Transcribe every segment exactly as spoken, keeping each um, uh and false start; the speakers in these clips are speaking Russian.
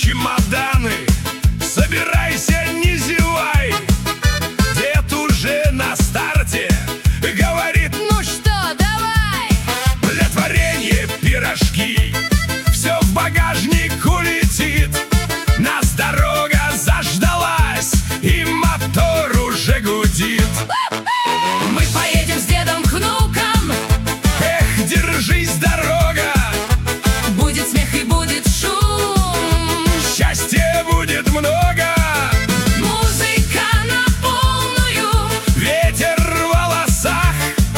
чемоданы, собирайся, не зевай. Дед уже на старте говорит: ну что, давай. Пляцваренье, пирожки, все в багажник улетит. Нас дорога заждалась, и мотор уже гудит. Мы поедем с дедом к внукам. Эх, держись, дорога, будет смех и будет шум, счастья будет много. музыка на полную, Ветер в волосах,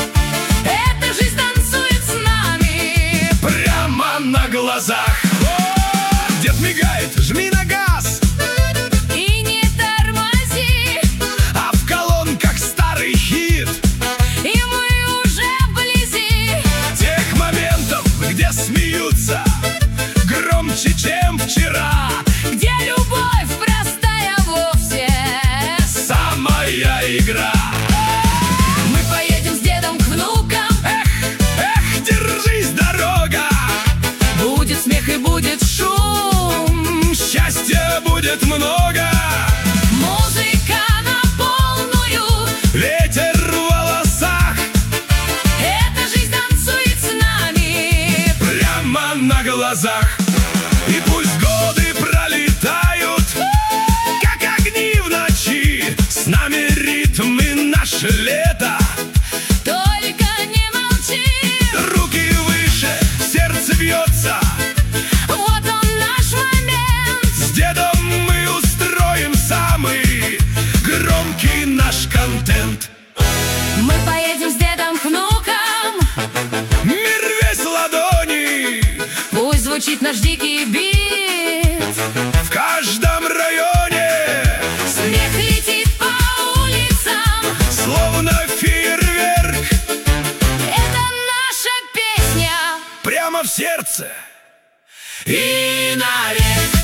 эта жизнь танцует с нами прямо на глазах. О, дед мигает, жми на газ, и не тормози, а в колонках старый хит и мы уже вблизи. тех моментов, где смеются громче, чем вчера. Где любовь простая вовсе Самая игра. мы поедем с дедом к внукам. Эх, держись, дорога, Будет смех и будет шум, счастья будет много. музыка на полную, Ветер в волосах, эта жизнь танцует с нами прямо на глазах. И пусть годы пролетают, как огни в ночи, с нами ритм и наше лето. только не молчи. Руки выше, сердце бьется, Вот он наш момент. с дедом мы устроим самый громкий наш контент. Мы поедем с дедом к внукам. Мир весь ладони, Пусть звучит наш дикий бит, в каждом районе, смех летит по улицам. словно фейерверк, Это наша песня прямо в сердце и навек.